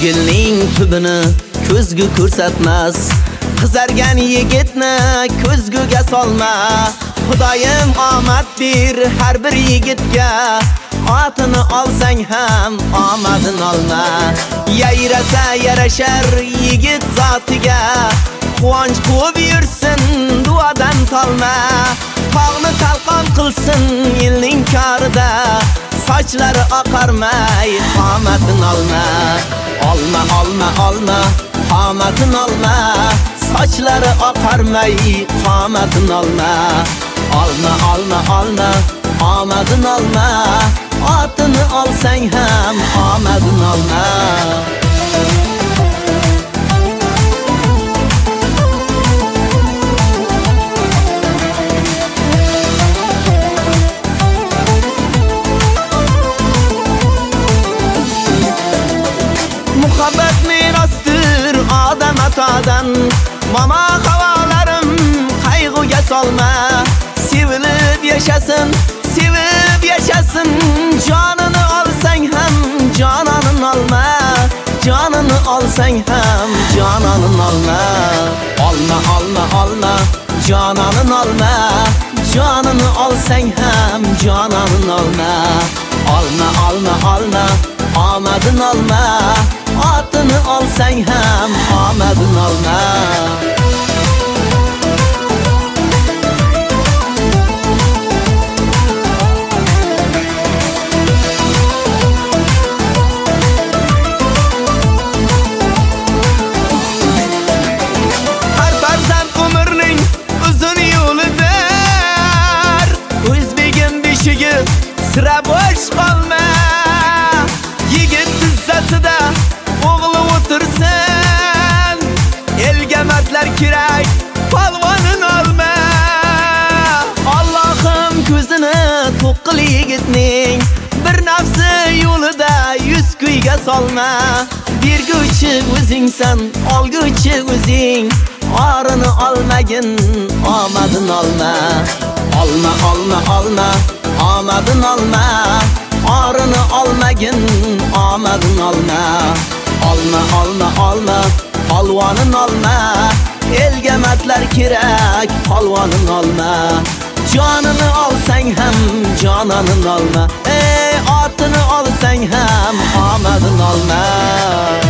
Ko'ngilning tubini ko'zgu ko'rsatmas, qizargan yigitni ko'zguga solma. Xudoyim omad bir har bir yigitga, otini olsang ham omadin olma. Yayrasa yarashar yigit zotiga, quvonch quvib yursin duodan tolma. Tog'ni talqon qilsin yilning korida, sochlari oqarmay qomatin olma. Olma olma olma qomatin olma, sochlari oqarmay qomatin olma. Olma olma olma omadin olma, otini olsang ham omadin olma. Muhabbat merosdir odam atodan, mama havolarim qayg'uga solma. Sevilib yashasın, sevib yashasın, jonini olsang ham jononin olma. Jonini olsang ham jononin olma. Olma olma olma jononin olma, jonini olsang ham jononin olma. Olma olma olma omadin olma, otini olsang ham omadin olma. Har farzand umrning uzun yo'lidir, o'zbegim beshigi sira bo'sh qolma. Yigit tizzasida o'g'li o'tirsin, elga mardlar kerak, polvonin olma. Allohim ko'zini to'q qil yigitning, bir nafsi yo'lida yuz kuyga solma. Berguvchi o'zingsan, olguvchi o'zing, orini olmagin omadin olma. Olma olma olma omadin olma, orini olmagin omadin olma. Olma olma olma polvonin olma, elga mardlar kerak, polvonin olma. Jonini olsang ham jononin olma, otini olsang ham omadin olma.